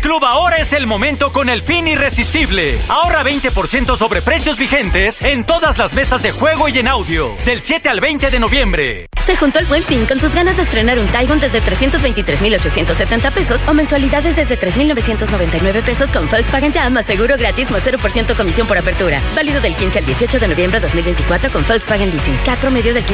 Club ahora es el momento con el fin irresistible. Ahorra 20% sobre precios vigentes en todas las mesas de juego y en audio. Del 7 al 20 de noviembre. Se juntó el Buen Fin con tus ganas de estrenar un Taigon desde 323,870 pesos o mensualidades desde 3,999 pesos con Volkswagen Ya, más seguro gratis, más 0% comisión por apertura. Válido del 15 al 18 de noviembre de 2024 con Volkswagen Leasing. CAT promedio del